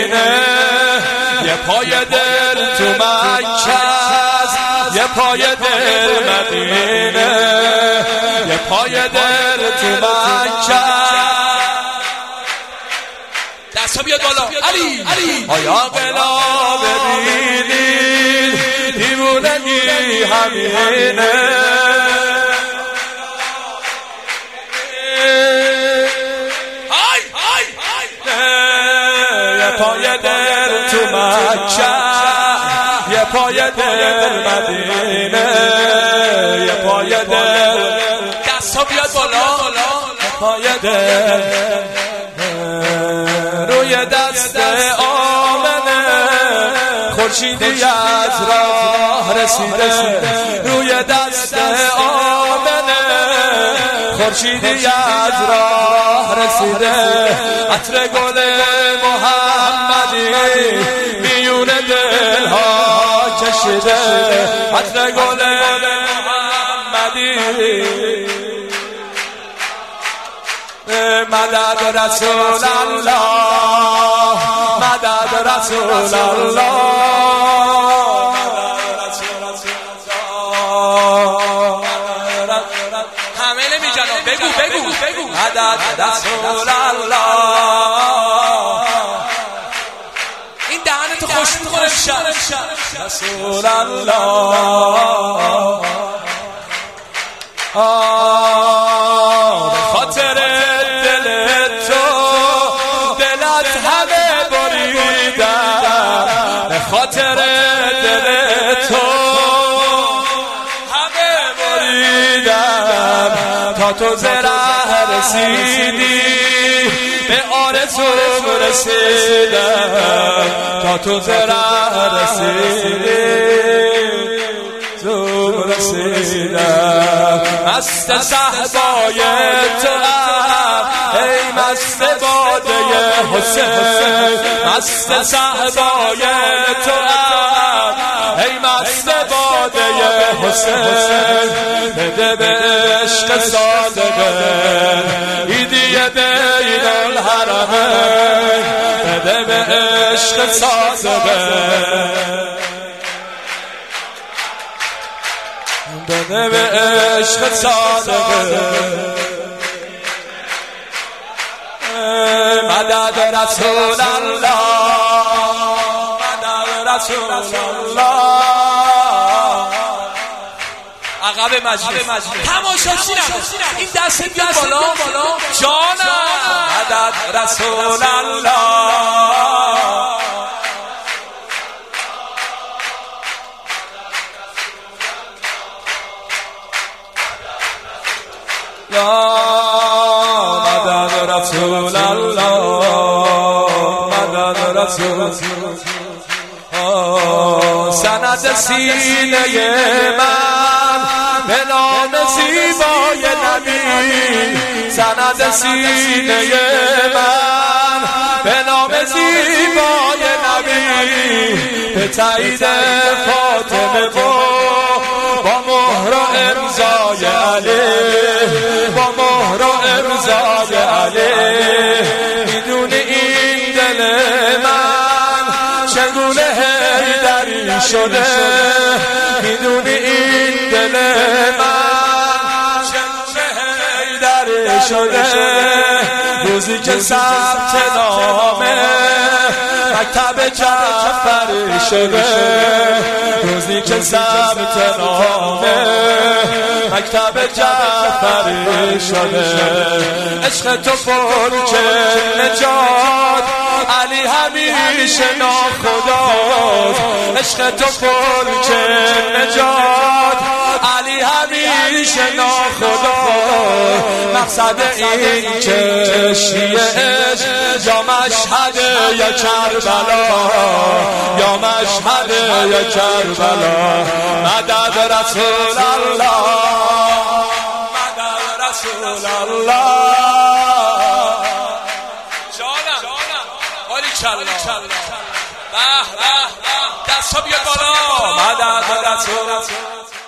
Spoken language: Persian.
مدینه، یه پای دل تو مکه است، یه پای دل مدینه، یه پای دل تو مکه. دستا بیاد بالا. علی آیا قلا ببینید دیوونگی همینه، یه پای دل تو مکه، یه پای دل مدینه، یه پای دل. دستا بیاد بالا. یه پای دل روی دست آمنه، خورشیدی از راه رسیده، روی دست آمنه، خورشیدی از راه رسیده، عطر گل محمدی میون دلها کشیده، عطر گل محمدی. مدد رسول الله، مدد رسول الله، همه نمیجنم. بگو مدد رسول الله. این دهنتو خوش میکنه رسول الله. به خاطر دل تو دلت همه بریدم، به خاطر دل تو همه بریدم، تا تو زره رسیدی به آرزوم رسیدم، تا تو زره رسیدی رسیدم. مست صحبای تو ای مست باده حسین، مست صحبای تو ای مست باده حسین، بده به عشق صادقه ایدی بین الحرمین، بده به عشق صادقه، بده به عشق صادقه. مدد رسول الله، مدد رسول الله. عقب مجلس تماشاچی‌ام این دست بیاد بالا جانم. مدد رسول الله، مدد رسول الله، مدد رسول الله. سند سینه من به نام زیبای نبی، سند سینه من به نام زیبای نبی، به تایید فاطمه با مهر و امضای علی، با مهر و امضای علی. میدونی این دل من چگونه حیدری شده، میدونی این دل من چگونه حیدری شده، روزی که ثبت نامه مکتب جعفری شده، روزی که ثبت نامه مکتب جعفری شده. عشق تو فلک نجات علی همیشه ناخداست، عشق تو فلک نجات علی همیشه ناخداست. مقصد این که شیعه یا مشهد یا کربلا، یا مشهد یا کربلا. مدد رسول الله، مدد رسول الله. جانم باریکالله، به به دستا بیاد بالا. مدد رسول الله.